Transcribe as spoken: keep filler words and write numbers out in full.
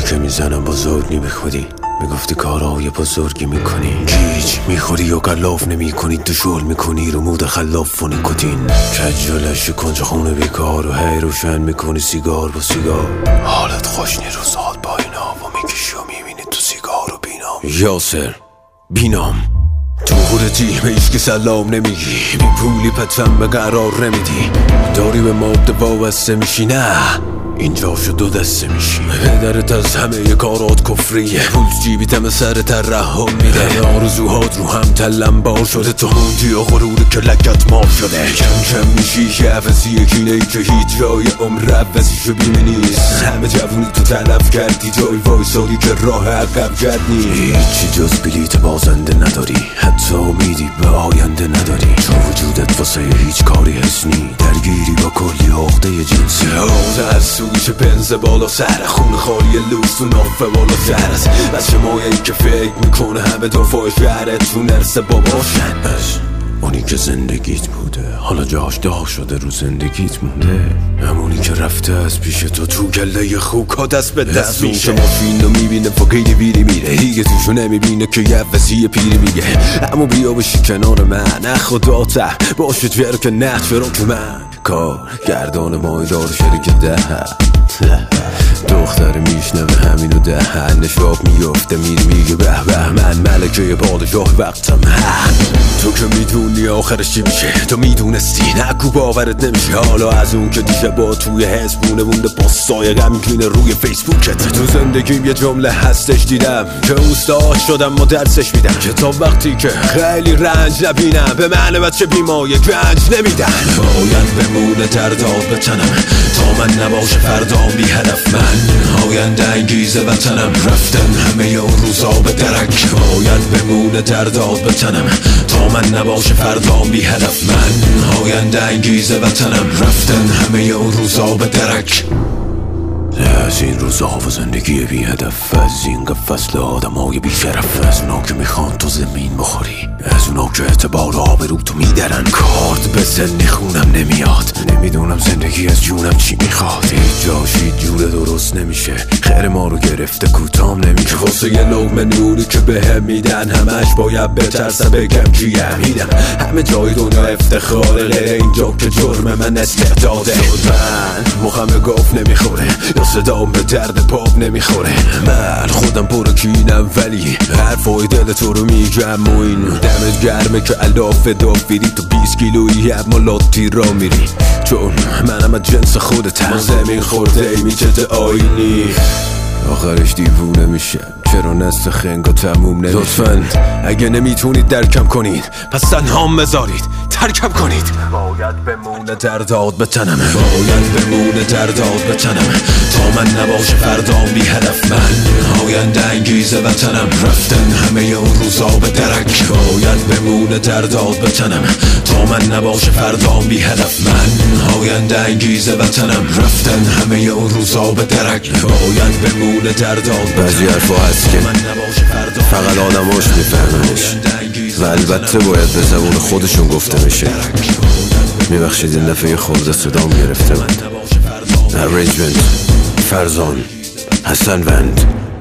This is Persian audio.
که میزنم بزرگ نمیخوری، میگفتی کارهای بزرگی میکنی، گیج میخوری و قلاف نمیکنی، تو شل میکنی رو مود خلاف و نیکوتین، کجالش کنج خونه بیکار و هی روشن میکنی سیگار با سیگار، حالت خوش نی روزات با اینا و میکشی و میبینی تو سیگار و بینام. یاسر بینام تو خودتی به ایش که سلام نمیگی، بی پولی پتم به قرار نمیدی، داری به ماده وابسته میشی، نه اینجا شد دو دسته میشی، پدرت از همه ی کارات کفریه، پول جیبیتم سر ترحم میده، آرزوهات رو هم تلم بار شده، تو موندی و غرور که لکت مار شده، کم کم میشی که عوضی کینه ای که هیچ جای عمر عوضیشو بیمه نیست، همه جوونی تو تلف کردی، جای وایسادی که راه عقب جد نیست، هیچی جز بلیت بازنده نداری، حتی امیدی به آینده نداری، تو وجودت واسه هیچ کاری حس نی، درگیری با کلی عقده جنسی، حوزه از سویش پنز بالا سر، خون خالی لوس و نافه بالا سر است، بچه مایه‌ای که فکر میکنه همه دفاع شهرت تو نرسه باباشن، اونی که زندگیت بوده حالا جاش داغ شده رو زندگیت مونده، همونی که رفته از پیش تو تو گله خوکا دست به دست میشه، ماشین رو میبینه فقیری بیری میره، دیگه توشو نمیبینه که یه وزی پیری میگه، اما بیا بشی کنار من، نه خدا ته باشه تویر که نه چرا که من کار گردان مایدار شده که ده دختر میشنوه همینو ده نشاب میفته میری میگه به به من ملکه پادشاه وقتم، تو که میدونی آخرش چی میشه، تو میدونستی نکو باورت نمیشه، حالا از اون که دیگه با توی حسبونه مونده پاستای غمگین روی فیسبوکت، تو زندگیم یه جمله هستش دیدم که اوستاد شدم و درسش میدم، که تا وقتی که خیلی رنج نبینم به من بچه بیمایه گنج نمیدن، باید بمونه ترداد به تنم تا من نباشه فردام بی هدف، من آینده انگیز وطنم، رفتن همه اون روزا به درک، باید بمونه ترداد به تنم تا من نباشه فردام بی هدف، من آینده انگیز وطنم، رفتن همه اون روزا به درک، از این روزا و زندگی بی هدف، از این فصل آدم های بی شرف، از اونا که میخوان تو زمین بخوری، از اونا که اعتبار آبرو تو میدرن، کارت به سنی خونم نمیاد، نمیدونم زندگی از جونم چی میخواد، هیچ جاشی جور درست نمیشه، خیر ما رو گرفته کوتام نمیشه، واسه یه لقمه نوری که بهم میدن همش باید بترسم بگم کیم میدم، همه جای دنیا افتخاره، غیر اینجا که جرم من استعداده، من مخم گاف نمیخوره، صدام به درد پاپ نمیخوره، من خودم پر کینم ولی حرفای دل تو رو میگم و این دمت گرمه که علاف دافیری تو بیست کیلویی اما لاتی را میری، چون منم از جنس خودتم، زمین خورده ای میچت آینی، آخرش دیوونه میشم چرا نست خنگا تموم نمیشه، لطفاً اگه نمیتونید درکم کنید پس تنهام بذارید ترکم کنید، باید بمونه ترداد به تنم، باید بمونه ترداد به تنم تا من نباشه فردام بی هدف، من آینده انگیز وطنم، رفتن همه اون روزا به درک، باید بمونه ترداد به تنم تا من نباشه فردام بی هدف، من آینده انگیز وطنم، رفتن همه اون روزا به درک، باید بمونه ترداد به بعضی حرفا هست که فقط آدماش میفهمنش و البته باید به زبون خودشون گفته میشه، میبخشید این دفعه خورده صدام گرفته من. Arrangement فرزان حسن وند